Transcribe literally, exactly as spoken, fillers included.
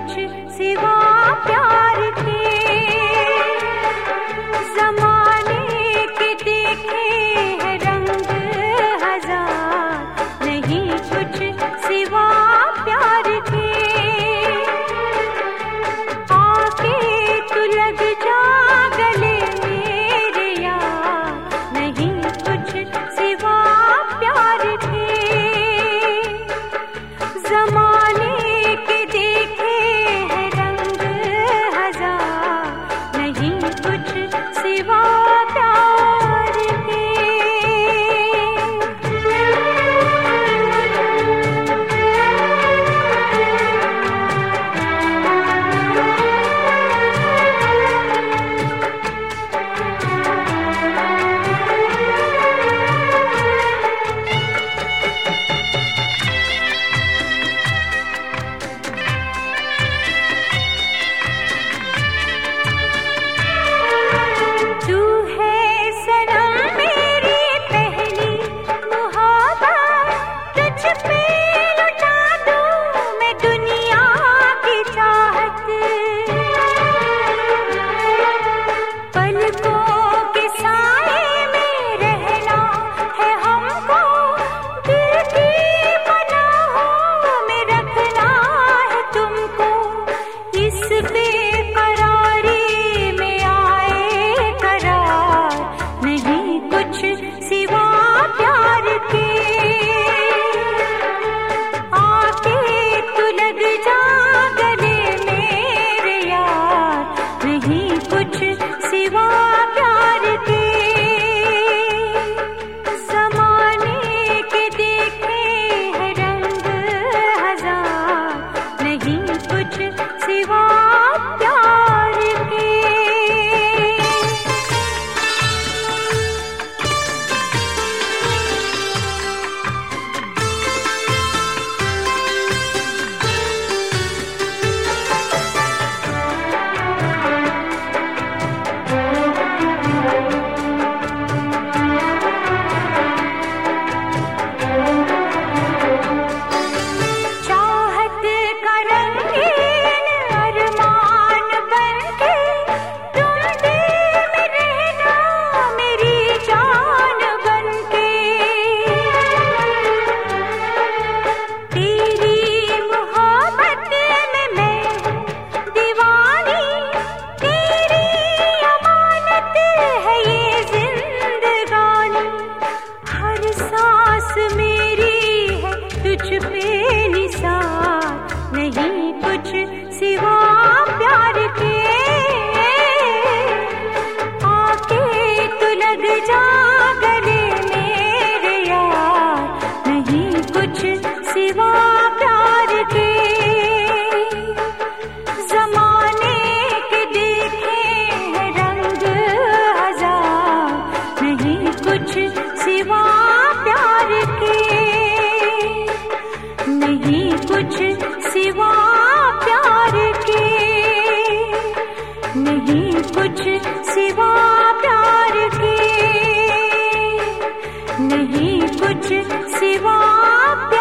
कुछ सिवा प्यार के। ज़माने के देखे हैं रंग हजार, नहीं कुछ सिवा प्यार के। आके तू लग जा गले मेरे यार, नहीं कुछ सिवा प्यार के। ज़माने के देखे हैं रंग हजार, नहीं कुछ सिवा प्यार के। नहीं कुछ सिवा प्यार के। आके तू लग जा गले मेरे यार, नहीं कुछ सिवा प्यार के। ज़माने के देखे हैं रंग हजार, नहीं कुछ सिवा प्यार के। नहीं कुछ सिवा प्यार के, नहीं कुछ सिवा प्यार के, नहीं कुछ सिवा प्यार